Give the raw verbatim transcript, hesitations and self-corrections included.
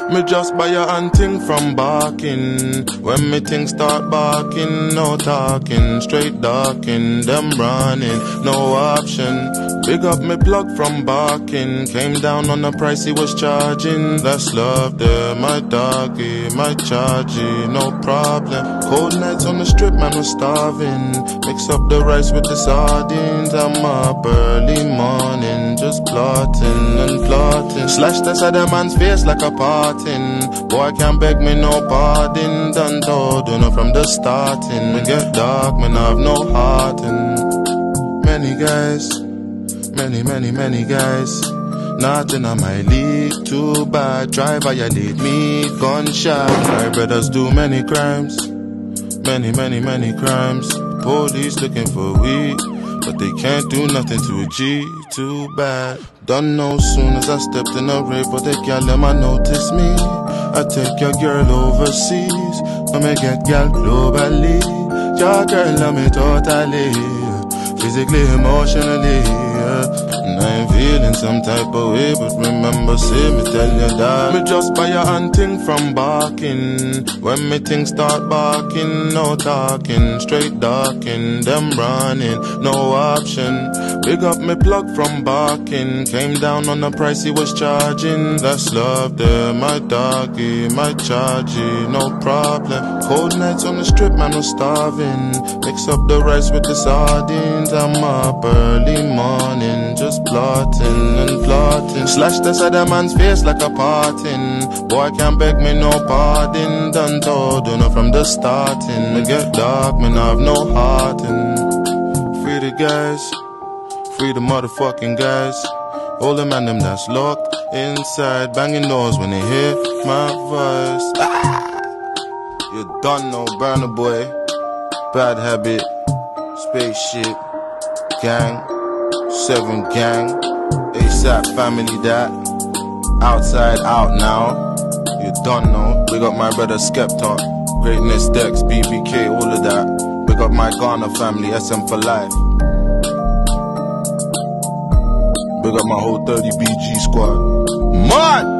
Me just buy a hunting from barking. When me things start barking, no talking, straight darking, them running, no option. Big up me plug from barking. Came down on the price he was charging. That's love there, my doggy, my chargy, no problem. Cold nights on the strip, man was starving. Mix up the rice with the sardines. I'm up early morning, just plotting and plotting. Slash that's at a man's face like a parting. Boy can't beg me no pardon. Done told you know from the starting. Me get dark, man I have no heart. And many guys, many, many, many guys, nothing on my league, too bad. Try violate me, gunshot. My brothers do many crimes, many, many, many crimes. Police looking for weed, but they can't do nothing to a G, too bad. Don't know soon as I stepped in a rave, but they can't let me notice me. I take your girl overseas, I me get girl globally. Your girl love me totally, physically, emotionally, yeah. And I ain't feeling some type of way, but remember, say me tell you that me just buy a hunting from barking. When me things start barking, no talking, straight darking, them running, no option. Big up me plug from barking. Came down on the price he was charging. That's love there, my doggy, my chargy, no problem. Cold nights on the strip, man was starving. Mix up the rice with the sardines. I'm up early morning, just plotting and plotting. Slash that's at a man's face like a parting. Boy can't beg me no pardon. Done told you know from the starting. Me get dark, man I have no heart. And free the guys, free the motherfucking guys. All the man them that's locked inside, banging doors when they hear my voice. Ah! You don't know, Burna Boy, Bad Habit, Spaceship, Gang, Seven Gang, ASAP Family that, Outside Out Now. You don't know. Big up my brother Skepta, Greatness Dex, B B K, all of that. Big up my Ghana family, S M for life. Big up my whole thirty B G squad. Man!